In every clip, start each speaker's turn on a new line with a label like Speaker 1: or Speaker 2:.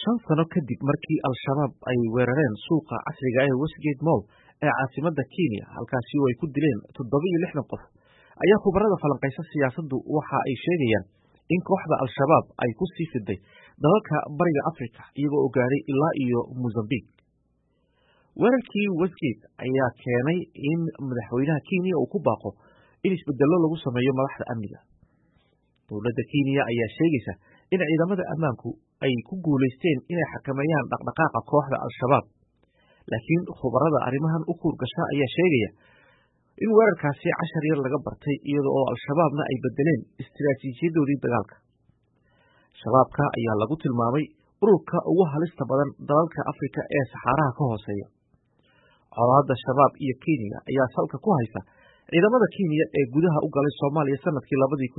Speaker 1: shan sano kadib markii Al-Shabaab ay weerareen suuqa casriga ah ee Westgate Mall ee caasimadda Kenya, halkaasi oo ay ku dileen 76 qof, ayaa khubarada falanqaysa siyaasaddu waxa ay sheegayaan in kooxda Al-Shabaab ay ku sii fiday dalalka bariga Afrika iyagoo gaaray ilaa iyo Mozambique. Weerarkii Westgate ayaa keenay in madaxweynaha Kenya uu ku baaqo in isbedello lagu sameeyo madaxda amniga. Dowladda Kenya ayaa sheegaysa in ciidamada ammaanku ay ku guuleysteen inay xakameeyaan dhaqdhaqaaqa kooxda Al-Shabaab, laakiin khubarada arrimahan u kuurgasha ayaa sheegaya in weerarkaasi cashar yar laga bartay iyada oo Al-Shabaabna ay bedeleen istiraatiijiyadoodii dagaalka. Shabaabka ayaa lagu tilmaamay ururka ugu halista badan dalalka Afrika ee saxaraha ka hooseeya. Colaadda Shabaab iyo Kenya ayaa salka ku haysa ciidamada Kenya ee gudaha u galay Soomaaliya sanadkii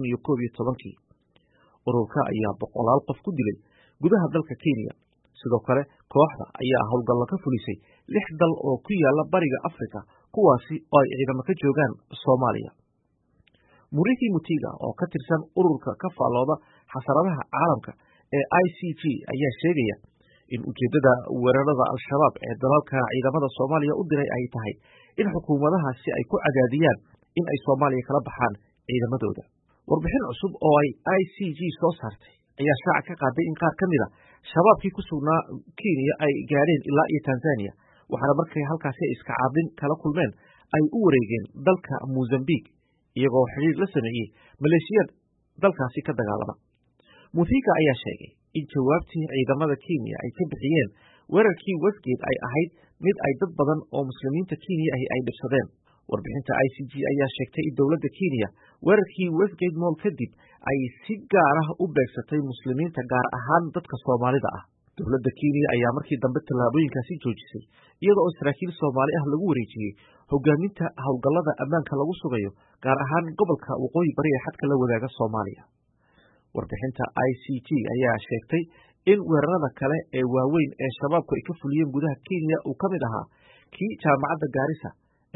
Speaker 1: 2011. Ururka ayaa boqolaal qof ku dilay gudaha dalka Kenya. Sidoo kale, kooxda ayaa howlgallo ka fulisay 6 dal oo ku yaala bariga Afrika, kuwaasi oo ay ciidamo ka joogaan Soomaaliya. Muriithi Mutiga, oo ka tirsan ururka ka faallooda xasaradaha caalamka ee ICG, ayaa sheegaya in ujeeddada weerarada Al-Shabaab ee dalalka ciidamada Soomaaliya u diray ay tahay in xukuumadahaasi ay ku cadaadiyaan in ay Soomaaliya kala baxaan ciidamadooda. Warbixin cusub oo ay ICG soo saartay ayaa shaaca ka qaaday in qaar ka mid a shabaabkii ku sugnaa Kenya ay gaadheen ilaa iyo Tanzania, waxaana markay halkaasi iska caabin kala kulmeen ay u wareegeen dalka Mozambique iyagoo xiriir la sameeyey maleeshiyad dalkaasi ka dagaalama. Muthiga ayaa sheegay in jawaabtii ciidamada Kenya ay ka bixiyeen weerarkii Westgate ay ahayd mid ay dad badan oo muslimiinta Kenya ahi ay dhibsadeen. Warbixinta ICG ayaa sheegtay in dowladda Kenya weerarkii Westgate Mall kadib ay si gaar ah u beegsatay muslimiinta, gaar ahaan dadka Soomaalida ah. Dowladda Kenya ayaa markii dambe tallaabooyinkaasi joojisay iyada oo saraakiil Soomaali ah lagu wareejiyey hogaaminta howlgallada ammaanka lagu sugayo, gaar ahaan gobolka waqooyi bari ee xadka la wadaaga Soomaaliya. Warbixinta ICG ayaa sheegtay in weerarada kale ee waaweyn ee shabaabku ay ka fuliyeen gudaha Kenya uu ka mid ahaa kii jaamacadda Garissa ee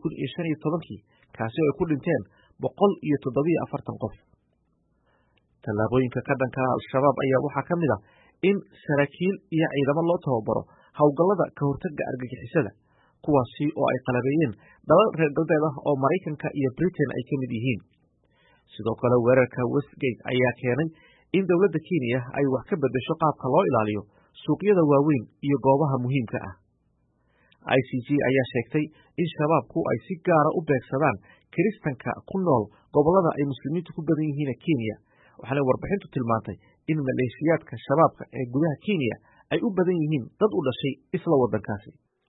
Speaker 1: 2015, kaasi oo ay ku dhinteen 147 qof. Tallaabooyinka ka dhanka Al-Shabaab ayaa waxaa ka mid ah in saraakiil iyo ciidamo loo tababaro howlgallada ka hortagga argagixisada, kuwaasi oo ay qalabeeyeen dalal reer galbeed ah oo Maraykanka iyo Britain ay ka mid yihiin. Sidoo kale, weerarka Westgate ayaa keenay in dowladda Kenya ay wax ka beddesho qaabka loo ilaaliyo suuqyada waaweyn iyo goobaha muhiimka ah. ICG ayaa sheegtay in shabaabku ay si gaara u beegsadaan kiristanka ku nool gobollada ay muslimiintu ku badan yihiin Kenya, waxaana warbixintu tilmaantay in maleeshiyaadka shabaabka ee gudaha Kenya ay u badan yihiin dad u dhashay isla waddankaasi.